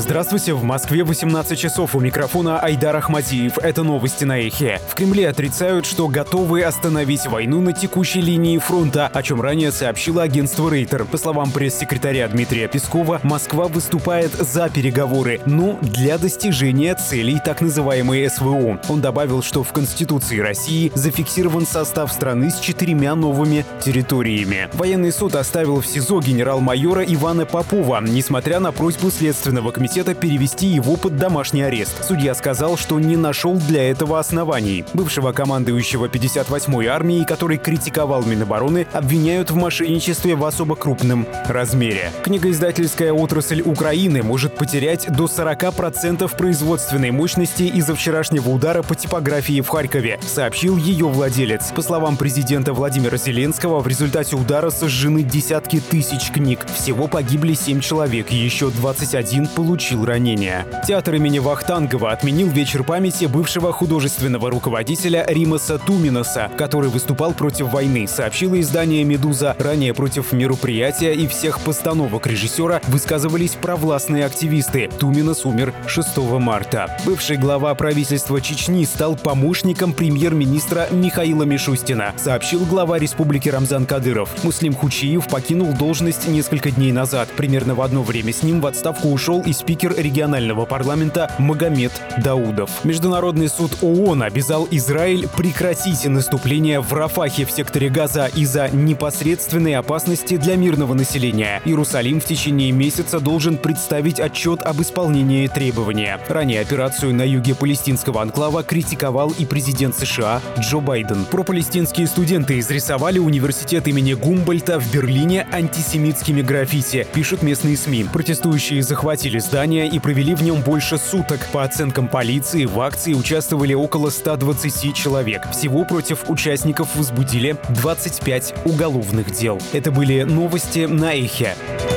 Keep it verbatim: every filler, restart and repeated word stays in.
Здравствуйте, в Москве восемнадцать часов, у микрофона Айдар Ахмадиев. Это новости на Эхе. В Кремле отрицают, что готовы остановить войну на текущей линии фронта, о чем ранее сообщило агентство Рейтер. По словам пресс-секретаря Дмитрия Пескова, Москва выступает за переговоры, но для достижения целей так называемой эс вэ о. Он добавил, что в Конституции России зафиксирован состав страны с четырьмя новыми территориями. Военный суд оставил в СИЗО генерал-майора Ивана Попова, несмотря на просьбу Следственного комитета перевести его под домашний арест. Судья сказал, что не нашел для этого оснований. Бывшего командующего пятьдесят восьмой армией, который критиковал Минобороны, обвиняют в мошенничестве в особо крупном размере. Книгоиздательская отрасль Украины может потерять до сорока процентов производственной мощности из-за вчерашнего удара по типографии в Харькове, сообщил ее владелец. По словам президента Владимира Зеленского, в результате удара сожжены десятки тысяч книг. Всего погибли семь человек, еще двадцать один получили ранения. Театр имени Вахтангова отменил вечер памяти бывшего художественного руководителя Римаса Туминаса, который выступал против войны, сообщило издание «Медуза». Ранее против мероприятия и всех постановок режиссера высказывались провластные активисты. Туминас умер шестого марта. Бывший глава правительства Чечни стал помощником премьер-министра Михаила Мишустина, сообщил глава республики Рамзан Кадыров. Муслим Хучиев покинул должность несколько дней назад. Примерно в одно время с ним в отставку ушел и спикер регионального парламента Магомед Даудов. Международный суд ООН обязал Израиль прекратить наступление в Рафахе в секторе Газа из-за непосредственной опасности для мирного населения. Иерусалим в течение месяца должен представить отчет об исполнении требования. Ранее операцию на юге палестинского анклава критиковал и президент США Джо Байден. Пропалестинские студенты изрисовали университет имени Гумбольдта в Берлине антисемитскими граффити, пишут местные СМИ. Протестующие захватили здание и провели в нем больше суток. По оценкам полиции, в акции участвовали около ста двадцати человек. Всего против участников возбудили двадцать пять уголовных дел. Это были новости на Эхе.